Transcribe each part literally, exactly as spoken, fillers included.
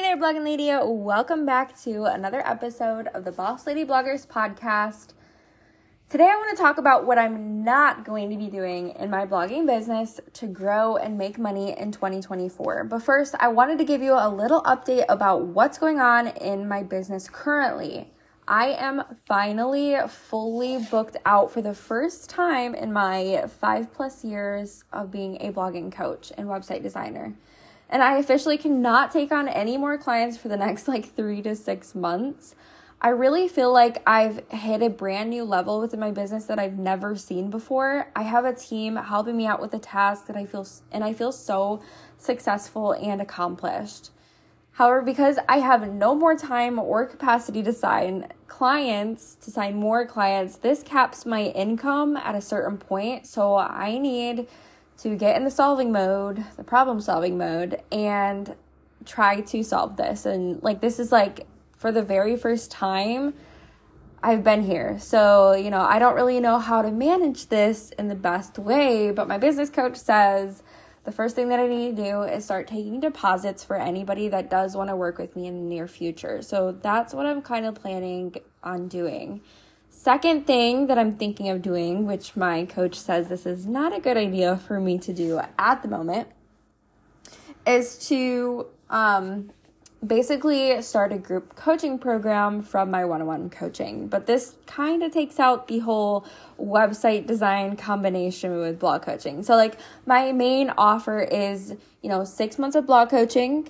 there, blogging lady. Welcome back to another episode of the Boss Lady Bloggers podcast. Today I want to talk about what I'm not going to be doing in my blogging business to grow and make money in twenty twenty-four. But first, I wanted to give you a little update about what's going on in my business currently. I am finally fully booked out for the first time in my five plus years of being a blogging coach and website designer. And I officially cannot take on any more clients for the next like three to six months. I really feel like I've hit a brand new level within my business that I've never seen before. I have a team helping me out with the tasks that I feel, and I feel so successful and accomplished. However, because I have no more time or capacity to sign clients, to sign more clients, this caps my income at a certain point. So I need to get in the solving mode, the problem solving mode, and try to solve this. And like, this is like for the very first time I've been here. So, you know, I don't really know how to manage this in the best way, but my business coach says the first thing that I need to do is start taking deposits for anybody that does want to work with me in the near future. So that's what I'm kind of planning on doing. Second thing that I'm thinking of doing, which my coach says this is not a good idea for me to do at the moment, is to um, basically start a group coaching program from my one-on-one coaching. But this kind of takes out the whole website design combination with blog coaching. So like my main offer is, you know, six months of blog coaching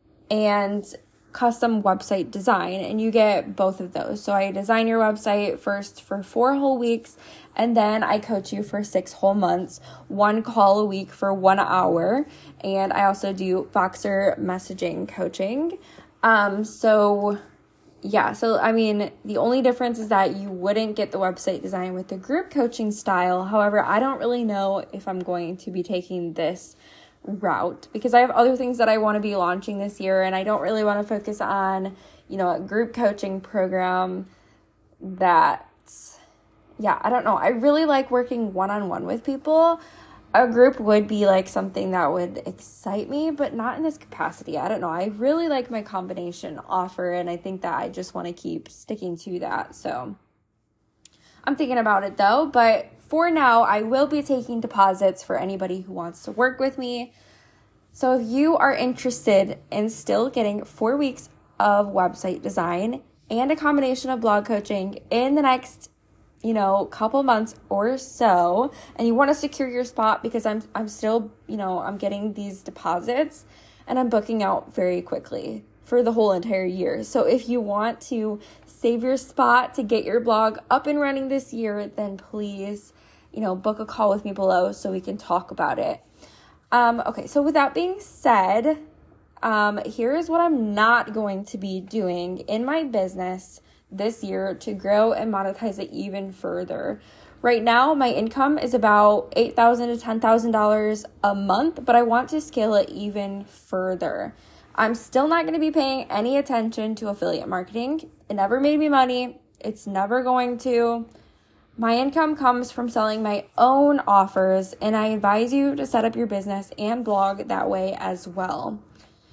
and custom website design, and you get both of those. So I design your website first for four whole weeks, and then I coach you for six whole months, one call a week for one hour, and I also do Voxer messaging coaching. Um, so yeah, so I mean, the only difference is that you wouldn't get the website design with the group coaching style. However, I don't really know if I'm going to be taking this route because I have other things that I want to be launching this year, and I don't really want to focus on, you know, a group coaching program that, yeah, I don't know. I really like working one-on-one with people. A group would be like something that would excite me, but not in this capacity. I don't know. I really like my combination offer, and I think that I just want to keep sticking to that. So I'm thinking about it though, but for now, I will be taking deposits for anybody who wants to work with me. So if you are interested in still getting four weeks of website design and a combination of blog coaching in the next, you know, couple months or so, and you want to secure your spot because I'm I'm still, you know, I'm getting these deposits and I'm booking out very quickly for the whole entire year. So if you want to save your spot to get your blog up and running this year, then please, you know, book a call with me below so we can talk about it. Um, okay, so with that being said, um, here's what I'm not going to be doing in my business this year to grow and monetize it even further. Right now, my income is about eight thousand dollars to ten thousand dollars a month, but I want to scale it even further. I'm still not going to be paying any attention to affiliate marketing. It never made me money. It's never going to. My income comes from selling my own offers, and I advise you to set up your business and blog that way as well.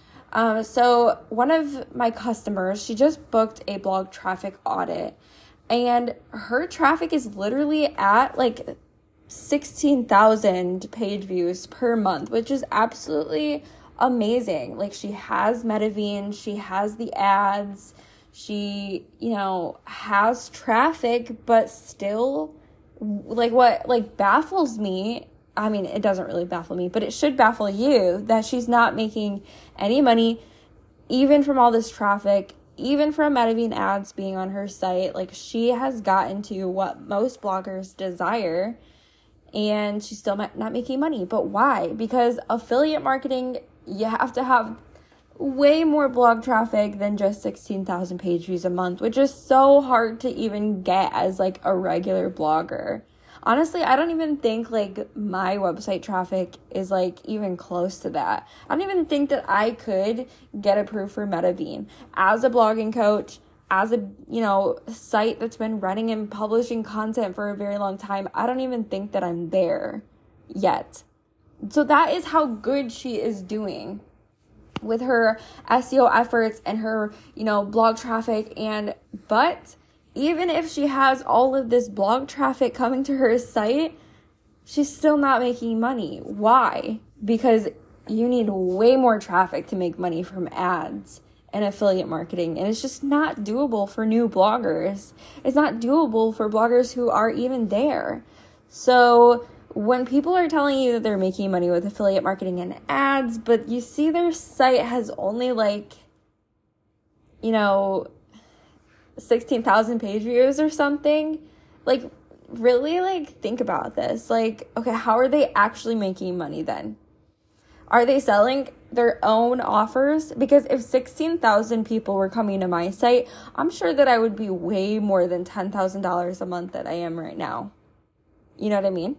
Um, so one of my customers, she just booked a blog traffic audit, and her traffic is literally at like sixteen thousand page views per month, which is absolutely amazing. Like, she has Medivine, she has the ads, she, you know, has traffic, but still, like, what, like, baffles me, I mean, it doesn't really baffle me, but it should baffle you that she's not making any money, even from all this traffic, even from Medivine ads being on her site. Like, she has gotten to what most bloggers desire, and she's still not making money. But why? Because affiliate marketing, you have to have way more blog traffic than just sixteen thousand page views a month, which is so hard to even get as like a regular blogger. Honestly, I don't even think like my website traffic is like even close to that. I don't even think that I could get approved for Medivine as a blogging coach, as a, you know, site that's been running and publishing content for a very long time. I don't even think that I'm there yet. So that is how good she is doing. with her S E O efforts and her, you know, blog traffic. And but even if she has all of this blog traffic coming to her site, she's still not making money. Why? Because you need way more traffic to make money from ads and affiliate marketing. And it's just not doable for new bloggers. It's not doable for bloggers who are even there. So when people are telling you that they're making money with affiliate marketing and ads, but you see their site has only like, you know, sixteen thousand page views or something, like really like think about this. Like, okay, how are they actually making money then? Are they selling their own offers? Because if sixteen thousand people were coming to my site, I'm sure that I would be way more than ten thousand dollars a month that I am right now. You know what I mean?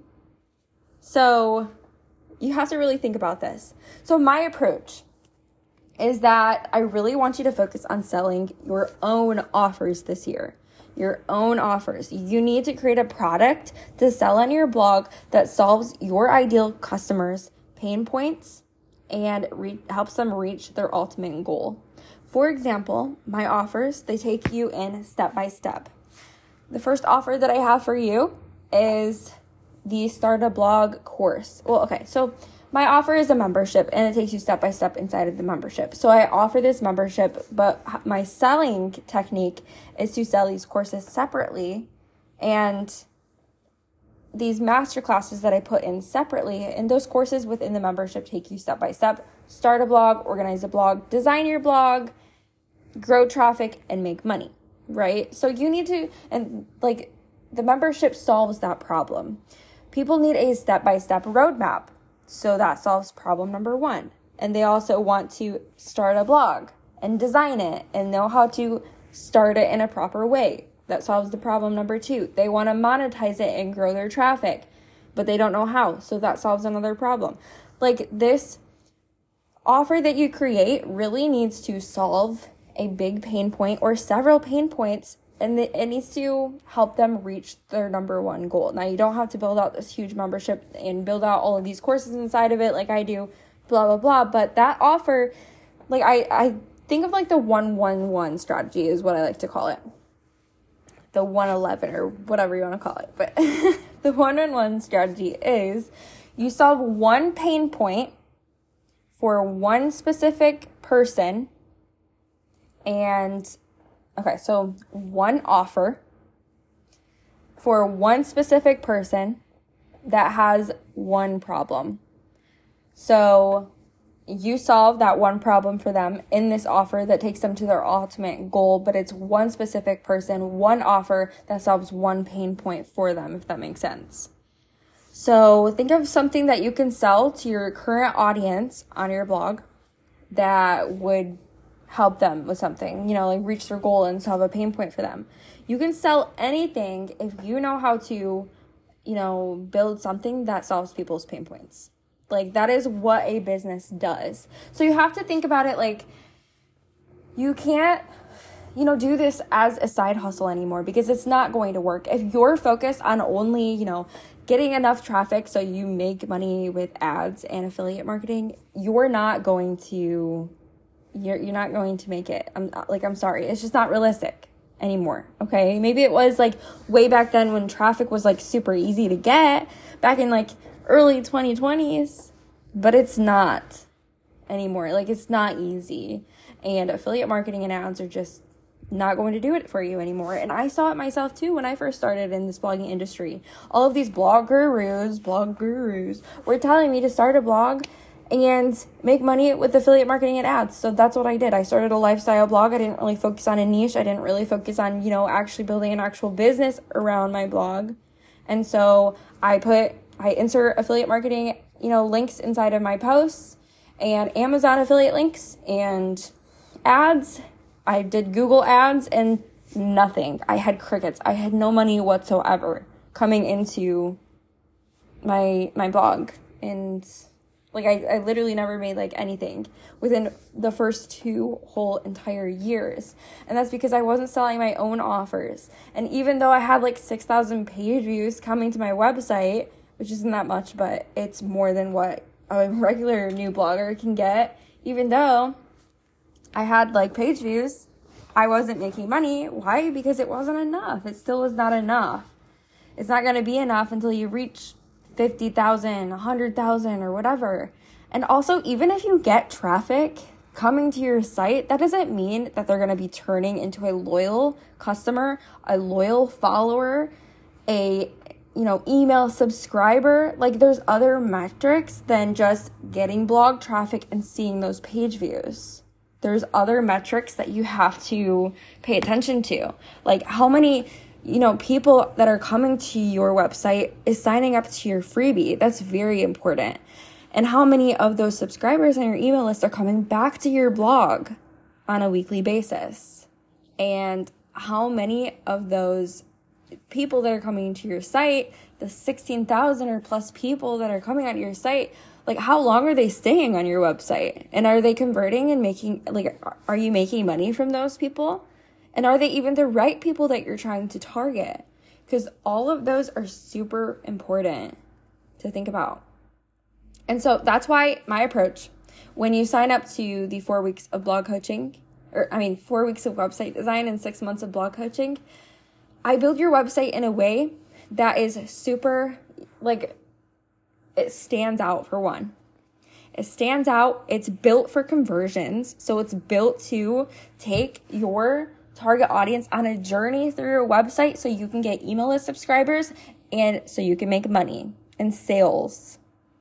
So you have to really think about this. So my approach is that I really want you to focus on selling your own offers this year. Your own offers. You need to create a product to sell on your blog that solves your ideal customers' pain points and re- helps them reach their ultimate goal. For example, my offers, they take you in step by step. The first offer that I have for you is the Start a Blog course. Well, okay, so my offer is a membership and it takes you step by step inside of the membership. So I offer this membership, but my selling technique is to sell these courses separately, and these master classes that I put in separately, and those courses within the membership take you step by step. Start a blog, organize a blog, design your blog, grow traffic, and make money, right? So you need to, and like the membership solves that problem. People need a step-by-step roadmap. So that solves problem number one. And they also want to start a blog and design it and know how to start it in a proper way. That solves the problem number two. They want to monetize it and grow their traffic, but they don't know how. So that solves another problem. Like, this offer that you create really needs to solve a big pain point or several pain points, and it needs to help them reach their number one goal. Now, you don't have to build out this huge membership and build out all of these courses inside of it like I do, blah, blah, blah. But that offer, like I, I think of like the one one one strategy is what I like to call it. The one eleven or whatever you want to call it. But the one one one strategy is you solve one pain point for one specific person. And okay, so one offer for one specific person that has one problem. So you solve that one problem for them in this offer that takes them to their ultimate goal, but it's one specific person, one offer that solves one pain point for them, if that makes sense. So think of something that you can sell to your current audience on your blog that would help them with something, you know, like reach their goal and solve a pain point for them. You can sell anything if you know how to, you know, build something that solves people's pain points. Like, that is what a business does. So you have to think about it like, you can't, you know, do this as a side hustle anymore, because it's not going to work. If you're focused on only, you know, getting enough traffic so you make money with ads and affiliate marketing, you're not going to You're you're not going to make it. I'm like, I'm sorry. It's just not realistic anymore. Okay. Maybe it was like way back then when traffic was like super easy to get back in like early twenty twenties, but it's not anymore. Like, it's not easy, and affiliate marketing and ads are just not going to do it for you anymore. And I saw it myself too when I first started in this blogging industry. All of these blog gurus, blog gurus were telling me to start a blog and make money with affiliate marketing and ads. So that's what I did. I started a lifestyle blog. I didn't really focus on a niche. I didn't really focus on, you know, actually building an actual business around my blog. And so I put, I insert affiliate marketing, you know, links inside of my posts, and Amazon affiliate links and ads. I did Google ads and nothing. I had crickets. I had no money whatsoever coming into my, my blog. And Like, I, I literally never made, like, anything within the first two whole entire years. And that's because I wasn't selling my own offers. And even though I had, like, six thousand page views coming to my website, which isn't that much, but it's more than what a regular new blogger can get, even though I had like page views, I wasn't making money. Why? Because it wasn't enough. It still was not enough. It's not going to be enough until you reach fifty thousand, one hundred thousand, or whatever. And also, even if you get traffic coming to your site, that doesn't mean that they're going to be turning into a loyal customer, a loyal follower, a, you know, email subscriber. Like, there's other metrics than just getting blog traffic and seeing those page views. There's other metrics that you have to pay attention to. Like, how many, you know, people that are coming to your website is signing up to your freebie. That's very important. And how many of those subscribers on your email list are coming back to your blog on a weekly basis? And how many of those people that are coming to your site, the sixteen thousand or plus people that are coming onto your site, like, how long are they staying on your website? And are they converting and making, like, are you making money from those people? And are they even the right people that you're trying to target? Because all of those are super important to think about. And so that's why my approach, when you sign up to the four weeks of blog coaching, or I mean, four weeks of website design and six months of blog coaching, I build your website in a way that is super, like, it stands out for one. It stands out. It's built for conversions. So it's built to take your target audience on a journey through your website so you can get email list subscribers and so you can make money and sales.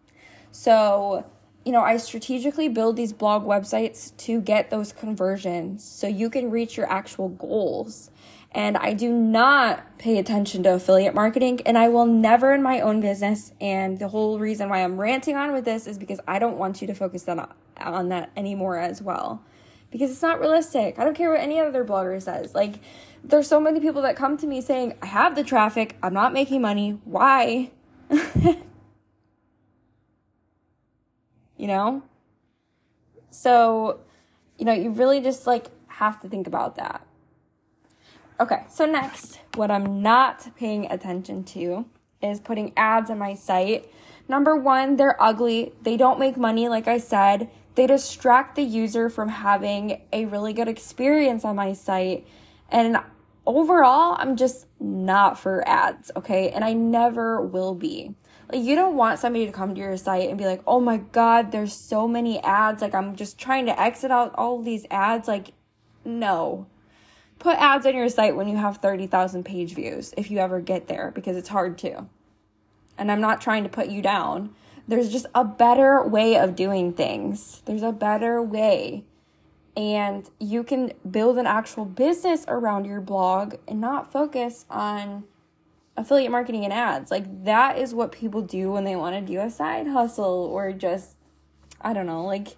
So, you know, I strategically build these blog websites to get those conversions so you can reach your actual goals. And I do not pay attention to affiliate marketing, and I will never in my own business. And the whole reason why I'm ranting on with this is because I don't want you to focus on, on that anymore as well. Because it's not realistic. I don't care what any other blogger says. Like, there's so many people that come to me saying, I have the traffic, I'm not making money. Why? You know? So, you know, you really just, like, have to think about that. Okay, so next, what I'm not paying attention to is putting ads on my site. Number one, they're ugly. They don't make money, like I said. They distract the user from having a really good experience on my site. And overall, I'm just not for ads, okay? And I never will be. Like, you don't want somebody to come to your site and be like, oh my God, there's so many ads. Like, I'm just trying to exit out all of these ads. Like, no. Put ads on your site when you have thirty thousand page views, if you ever get there, because it's hard to. And I'm not trying to put you down. There's just a better way of doing things. There's a better way. And you can build an actual business around your blog and not focus on affiliate marketing and ads. Like, that is what people do when they want to do a side hustle or just, I don't know, like,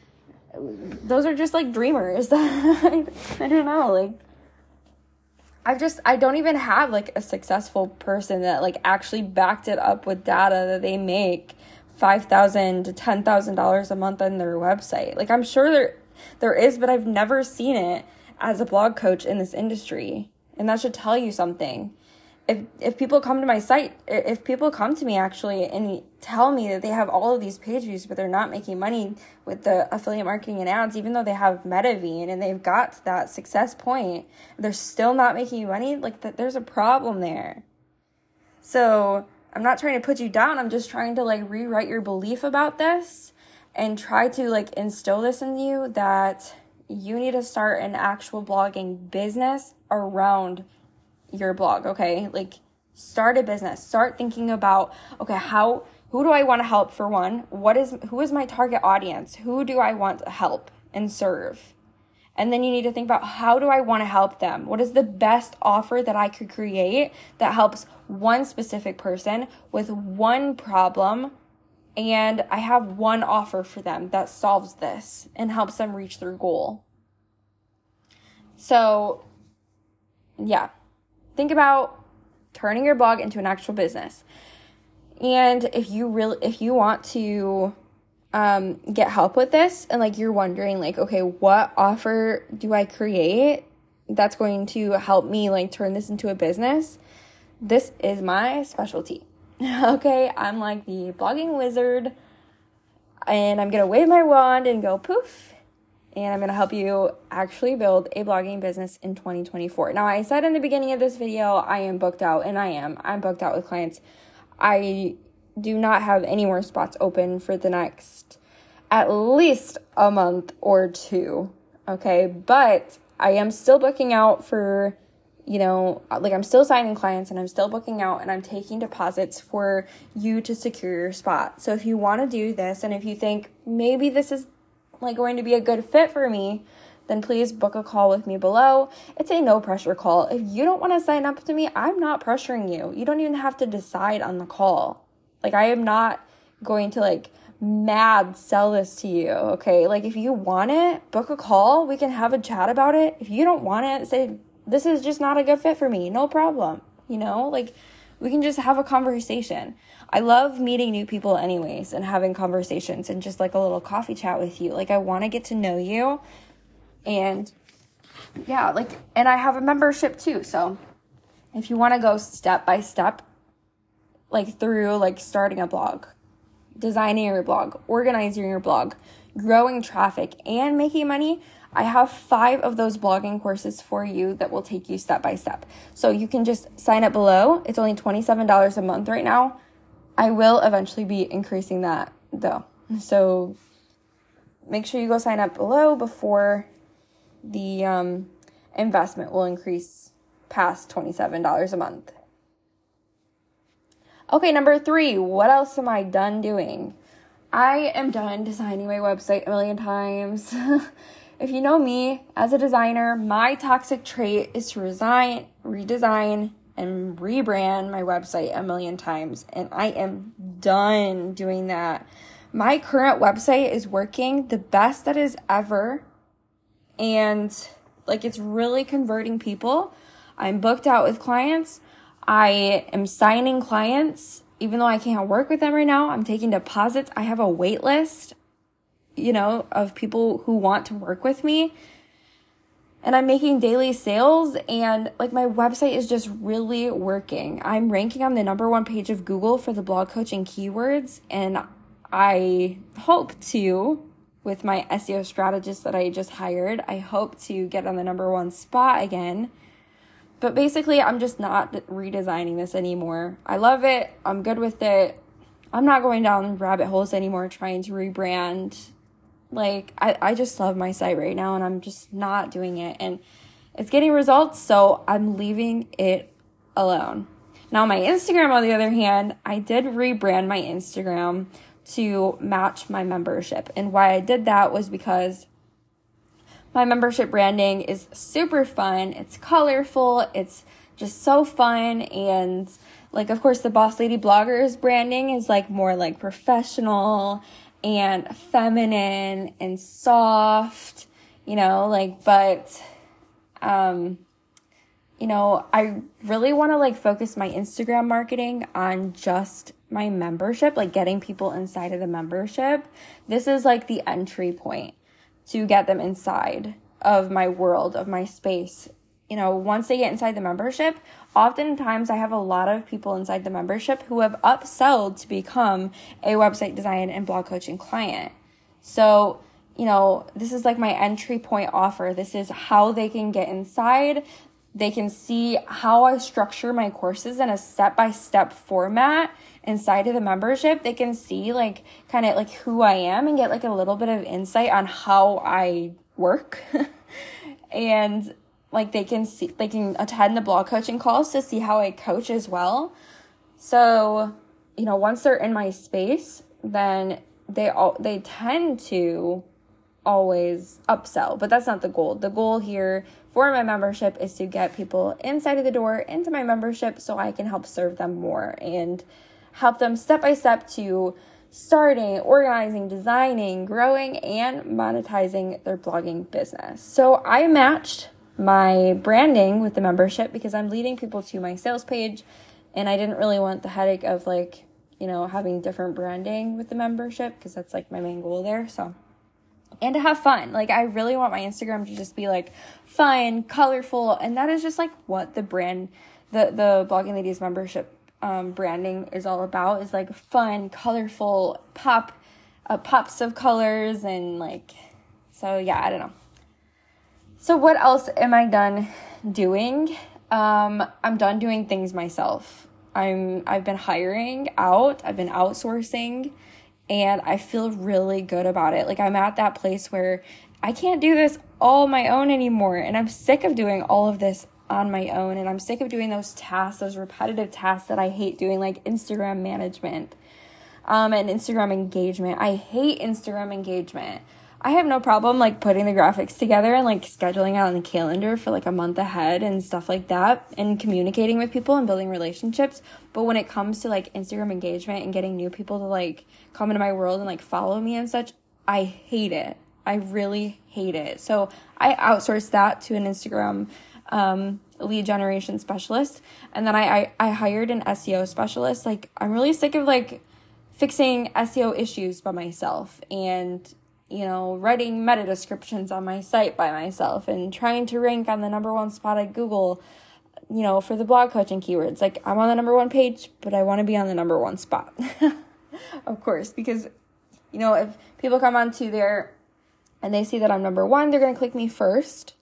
those are just like dreamers. I don't know, like, I've just, I don't even have like a successful person that like actually backed it up with data that they make five thousand dollars to ten thousand dollars a month on their website. Like, I'm sure there, there is, but I've never seen it as a blog coach in this industry. And that should tell you something. If if people come to my site, if people come to me actually and tell me that they have all of these page views, but they're not making money with the affiliate marketing and ads, even though they have MetaVine and they've got to that success point, they're still not making money, like, that, there's a problem there. So I'm not trying to put you down. I'm just trying to like rewrite your belief about this and try to like instill this in you that you need to start an actual blogging business around your blog, okay? Like, start a business. Start thinking about, okay, how, who do I want to help for one? What is, who is my target audience? Who do I want to help and serve? And then you need to think about, how do I want to help them? What is the best offer that I could create that helps one specific person with one problem? And I have one offer for them that solves this and helps them reach their goal. So, yeah. Think about turning your blog into an actual business. And if you really, if you want to um, get help with this and like you're wondering like, okay, what offer do I create that's going to help me like turn this into a business? This is my specialty. Okay, I'm like the blogging wizard. and I'm going to wave my wand and go poof, and I'm going to help you actually build a blogging business in twenty twenty-four. Now, I said in the beginning of this video, I am booked out, and I am. I'm booked out with clients. I do not have any more spots open for the next at least a month or two, okay? But I am still booking out for, you know, like I'm still signing clients, and I'm still booking out, and I'm taking deposits for you to secure your spot. So if you want to do this, and if you think maybe this is like going to be a good fit for me, then please book a call with me below. It's a no pressure call. If you don't want to sign up to me, I'm not pressuring you. You don't even have to decide on the call. Like, I am not going to like mad sell this to you, okay? Like, if you want it, book a call. We can have a chat about it. If you don't want it, say, this is just not a good fit for me. No problem. You know, like, we can just have a conversation. I love meeting new people anyways and having conversations and just like a little coffee chat with you. Like, I want to get to know you. And yeah, like, and I have a membership too. So if you want to go step by step, like through like starting a blog, designing your blog, organizing your blog, growing traffic, and making money, I have five of those blogging courses for you that will take you step by step. So you can just sign up below. It's only twenty-seven dollars a month right now. I will eventually be increasing that though. So make sure you go sign up below before the um, investment will increase past twenty-seven dollars a month. Okay, number three, what else am I done doing? I am done designing my website a million times. If you know me as a designer, my toxic trait is to resign, redesign, and rebrand my website a million times. And I am done doing that. My current website is working the best that is ever. And like, it's really converting people. I'm booked out with clients. I am signing clients, even though I can't work with them right now. I'm taking deposits. I have a wait list, you know, of people who want to work with me. And I'm making daily sales, and like, my website is just really working. I'm ranking on the number one page of Google for the blog coaching keywords, and I hope to, with my S E O strategist that I just hired, I hope to get on the number one spot again. But basically, I'm just not redesigning this anymore. I love it. I'm good with it. I'm not going down rabbit holes anymore trying to rebrand. Like, I, I just love my site right now, and I'm just not doing it. And it's getting results, so I'm leaving it alone. Now, my Instagram, on the other hand, I did rebrand my Instagram to match my membership. And why I did that was because my membership branding is super fun. It's colorful. It's just so fun. And like, of course, the Boss Lady Bloggers branding is like more like professional and feminine and soft, you know, like, but, um, you know, I really want to like focus my Instagram marketing on just my membership, like getting people inside of the membership. This is like the entry point to get them inside of my world, of my space. You know, once they get inside the membership, oftentimes I have a lot of people inside the membership who have upselled to become a website design and blog coaching client. So, you know, this is like my entry point offer. This is how they can get inside. They can see how I structure my courses in a step-by-step format inside of the membership. They can see like kind of like who I am and get like a little bit of insight on how I work. And like, they can see, they can attend the blog coaching calls to see how I coach as well. So, you know, once they're in my space, then they all, they tend to always upsell, but that's not the goal. The goal here for my membership is to get people inside of the door into my membership so I can help serve them more and help them step by step to starting, organizing, designing, growing, and monetizing their blogging business. So I matched my branding with the membership because I'm leading people to my sales page, and I didn't really want the headache of like, you know, having different branding with the membership because that's like my main goal there. So, and to have fun. Like, I really want my Instagram to just be like fun, colorful, and that is just like what the brand, the the Blogging Ladies membership um, branding is all about, is like fun, colorful, pop, uh, pops of colors and like, so yeah, I don't know. So what else am I done doing? Um, I'm done doing things myself. I'm, I've been hiring out, I've been outsourcing, and I feel really good about it. Like, I'm at that place where I can't do this all my own anymore, and I'm sick of doing all of this on my own, and I'm sick of doing those tasks, those repetitive tasks that I hate doing, like Instagram management, um, and Instagram engagement. I hate Instagram engagement. I have no problem like putting the graphics together and like scheduling out on the calendar for like a month ahead and stuff like that, and communicating with people and building relationships. But when it comes to like Instagram engagement and getting new people to like come into my world and like follow me and such, I hate it. I really hate it. So I outsourced that to an Instagram um, lead generation specialist. And then I, I, I hired an S E O specialist. Like, I'm really sick of like fixing S E O issues by myself, and you know, writing meta descriptions on my site by myself, and trying to rank on the number one spot at Google, you know, for the blog coaching keywords. Like, I'm on the number one page, but I want to be on the number one spot. Of course, because, you know, if people come onto there and they see that I'm number one, they're going to click me first,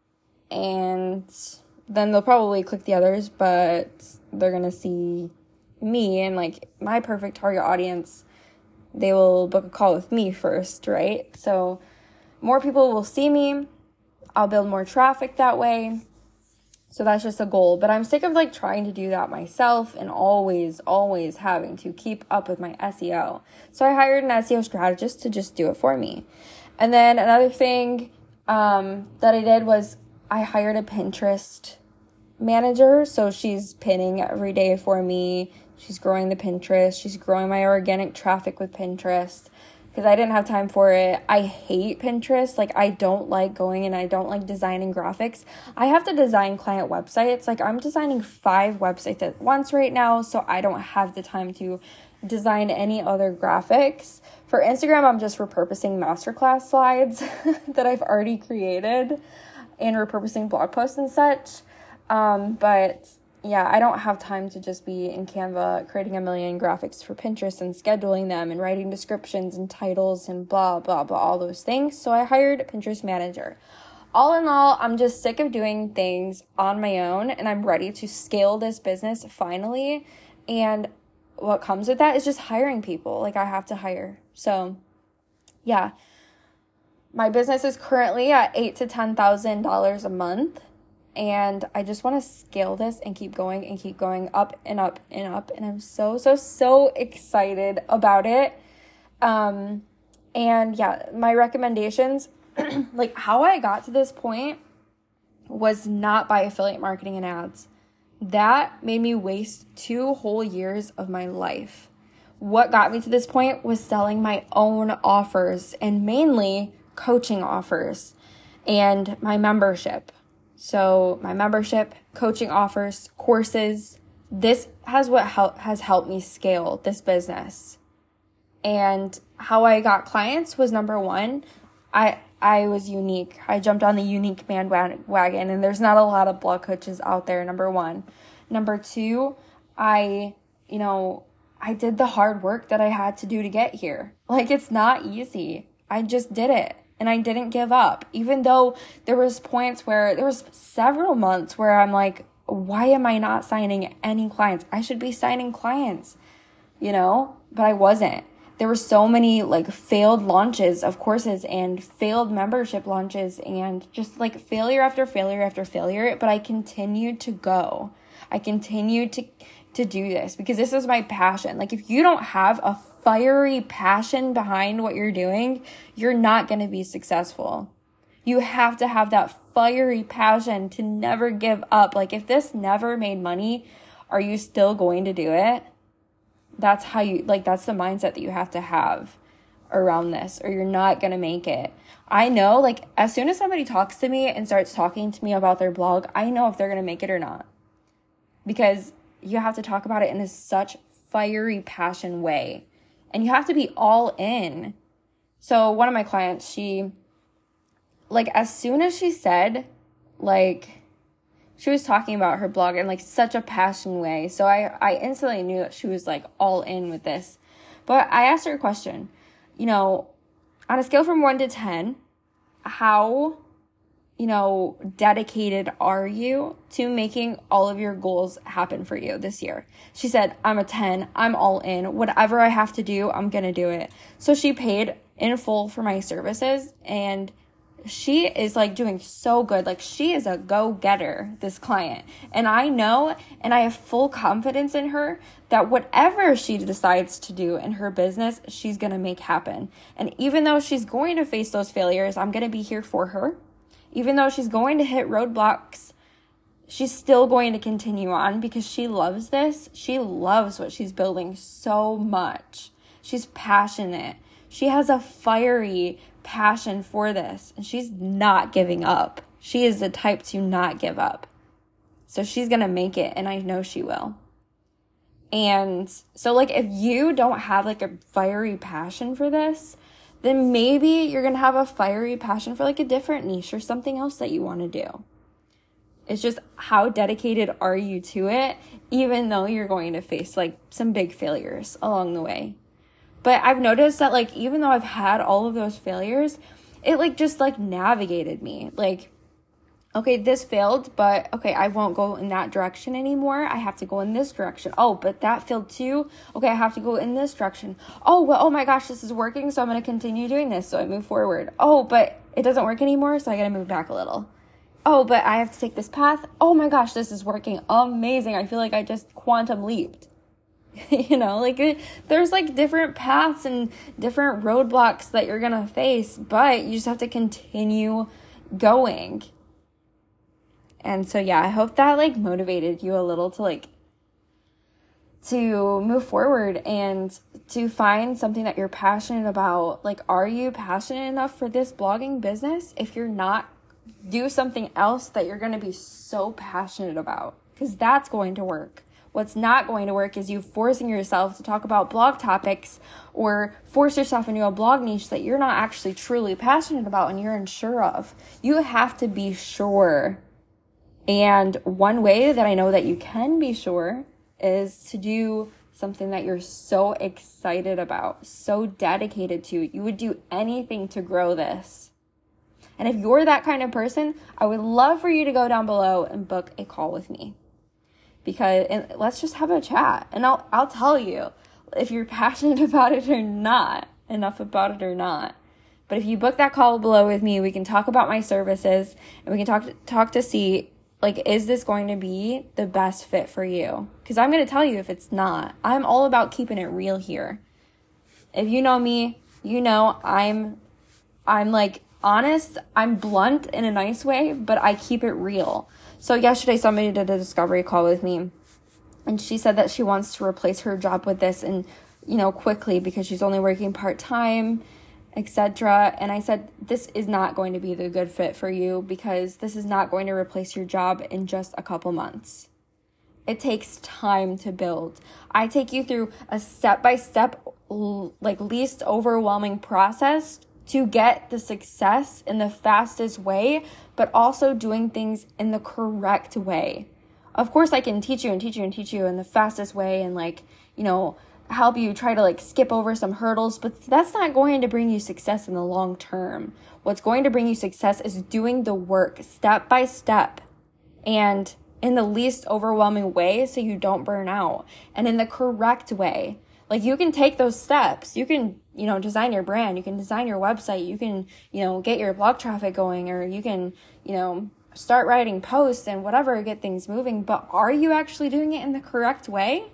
and then they'll probably click the others, but they're going to see me and like my perfect target audience. They will book a call with me first, right? So more people will see me. I'll build more traffic that way. So that's just a goal. But I'm sick of like trying to do that myself and always, always having to keep up with my S E O. So I hired an S E O strategist to just do it for me. And then another thing um, that I did was I hired a Pinterest manager. So she's pinning every day for me. She's growing the Pinterest. She's growing my organic traffic with Pinterest because I didn't have time for it. I hate Pinterest. Like, I don't like going and I don't like designing graphics. I have to design client websites. Like, I'm designing five websites at once right now, so I don't have the time to design any other graphics. For Instagram, I'm just repurposing masterclass slides that I've already created and repurposing blog posts and such. Um, but yeah, I don't have time to just be in Canva creating a million graphics for Pinterest and scheduling them and writing descriptions and titles and blah, blah, blah, all those things. So I hired a Pinterest manager. All in all, I'm just sick of doing things on my own, and I'm ready to scale this business finally. And what comes with that is just hiring people. Like, I have to hire. So yeah, my business is currently at eight to ten thousand dollars a month. And I just want to scale this and keep going and keep going up and up and up. And I'm so, so, so excited about it. Um, and yeah, my recommendations, like how I got to this point was not by affiliate marketing and ads. That made me waste two whole years of my life. What got me to this point was selling my own offers, and mainly coaching offers and my membership. So my membership, coaching offers, courses, this has what help, has helped me scale this business. And how I got clients was, number one, I I was unique. I jumped on the unique bandwagon, and there's not a lot of blog coaches out there, number one. Number two, I, you know, I did the hard work that I had to do to get here. Like, it's not easy. I just did it. And I didn't give up, even though there was points where there was several months where I'm like, why am I not signing any clients? I should be signing clients, you know, but I wasn't. There were so many like failed launches of courses and failed membership launches and just like failure after failure after failure. But I continued to go. I continued to, to do this because this is my passion. Like, if you don't have a fiery passion behind what you're doing, you're not going to be successful. You have to have that fiery passion to never give up. Like, if this never made money, are you still going to do it? That's how you, like, that's the mindset that you have to have around this, or you're not going to make it. I know, like, as soon as somebody talks to me and starts talking to me about their blog, I know if they're going to make it or not, because you have to talk about it in a such fiery passion way. And you have to be all in. So one of my clients, she, like, as soon as she said, like, she was talking about her blog in, like, such a passion way. So I, I instantly knew that she was, like, all in with this. But I asked her a question. you know, on a scale from one to ten, how, you know, dedicated are you to making all of your goals happen for you this year? She said, I'm a ten. I'm all in. Whatever I have to do, I'm going to do it. So she paid in full for my services, and she is like doing so good. Like, she is a go-getter, this client. And I know, and I have full confidence in her that whatever she decides to do in her business, she's going to make happen. And even though she's going to face those failures, I'm going to be here for her. Even though she's going to hit roadblocks, she's still going to continue on because she loves this. She loves what she's building so much. She's passionate. She has a fiery passion for this, and she's not giving up. She is the type to not give up. So she's going to make it, and I know she will. And so, like, if you don't have, like, a fiery passion for this, then maybe you're going to have a fiery passion for, like, a different niche or something else that you want to do. It's just, how dedicated are you to it, even though you're going to face, like, some big failures along the way. But I've noticed that, like, even though I've had all of those failures, it, like, just, like, navigated me. Like, okay, this failed, but, okay, I won't go in that direction anymore. I have to go in this direction. Oh, but that failed too. Okay, I have to go in this direction. Oh, well, oh my gosh, this is working, so I'm going to continue doing this. So I move forward. Oh, but it doesn't work anymore, so I got to move back a little. Oh, but I have to take this path. Oh my gosh, this is working. Amazing. I feel like I just quantum leaped. You know, like, it, there's, like, different paths and different roadblocks that you're going to face, but you just have to continue going. And so, yeah, I hope that, like, motivated you a little to, like, to move forward and to find something that you're passionate about. Like, are you passionate enough for this blogging business? If you're not, do something else that you're going to be so passionate about, because that's going to work. What's not going to work is you forcing yourself to talk about blog topics or force yourself into a blog niche that you're not actually truly passionate about and you're unsure of. You have to be sure. And one way that I know that you can be sure is to do something that you're so excited about, so dedicated to. You would do anything to grow this. And if you're that kind of person, I would love for you to go down below and book a call with me. Because, and let's just have a chat, and I'll I'll tell you if you're passionate about it or not, enough about it or not. But if you book that call below with me, we can talk about my services, and we can talk to, talk to see, like, is this going to be the best fit for you? Because I'm going to tell you if it's not. I'm all about keeping it real here. If you know me, you know I'm, I'm like honest. I'm blunt in a nice way, but I keep it real. So yesterday somebody did a discovery call with me, and she said that she wants to replace her job with this, and, you know, quickly, because she's only working part-time, et cetera. And I said, this is not going to be the good fit for you, because this is not going to replace your job in just a couple months. It takes time to build. I take you through a step-by-step, like, least overwhelming process to get the success in the fastest way, but also doing things in the correct way. Of course, I can teach you and teach you and teach you in the fastest way and, like, you know, help you try to, like, skip over some hurdles, but that's not going to bring you success in the long term. What's going to bring you success is doing the work step by step and in the least overwhelming way so you don't burn out, and in the correct way. Like, you can take those steps. You can, you know, design your brand. You can design your website. You can, you know, get your blog traffic going, or you can, you know, start writing posts and whatever, get things moving. But are you actually doing it in the correct way?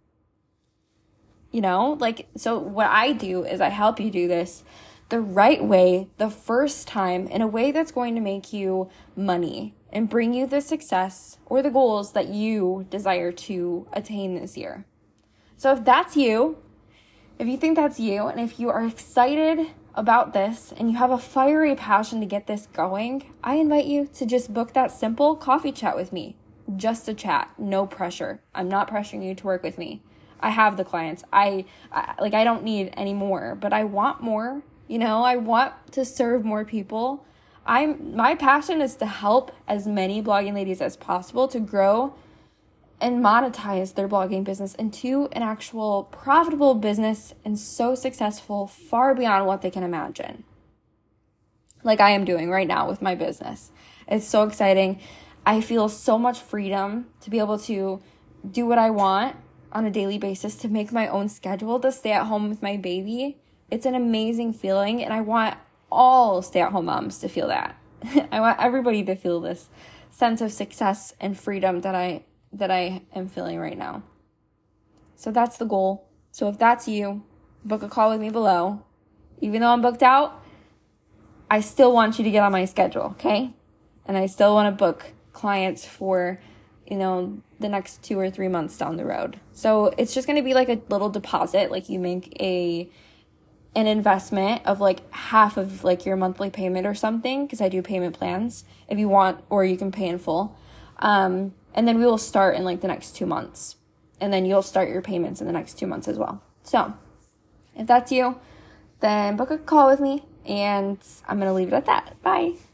You know, like, so what I do is I help you do this the right way, the first time, in a way that's going to make you money and bring you the success or the goals that you desire to attain this year. So if that's you, if you think that's you, and if you are excited about this and you have a fiery passion to get this going, I invite you to just book that simple coffee chat with me. Just a chat, no pressure. I'm not pressuring you to work with me. I have the clients. I, I like I don't need any more, but I want more. You know, I want to serve more people. I'm my passion is to help as many blogging ladies as possible to grow and monetize their blogging business into an actual profitable business and so successful far beyond what they can imagine. Like I am doing right now with my business. It's so exciting. I feel so much freedom to be able to do what I want on a daily basis, to make my own schedule, to stay at home with my baby. It's an amazing feeling, and I want all stay-at-home moms to feel that. I want everybody to feel this sense of success and freedom that I that I am feeling right now. So that's the goal. So if that's you, book a call with me below. Even though I'm booked out, I still want you to get on my schedule, okay? And I still want to book clients for, you know, the next two or three months down the road. So it's just going to be like a little deposit, like you make a an investment of like half of like your monthly payment or something, because I do payment plans if you want, or you can pay in full. Um, and then we will start in like the next two months. And then you'll start your payments in the next two months as well. So if that's you, then book a call with me, and I'm going to leave it at that. Bye.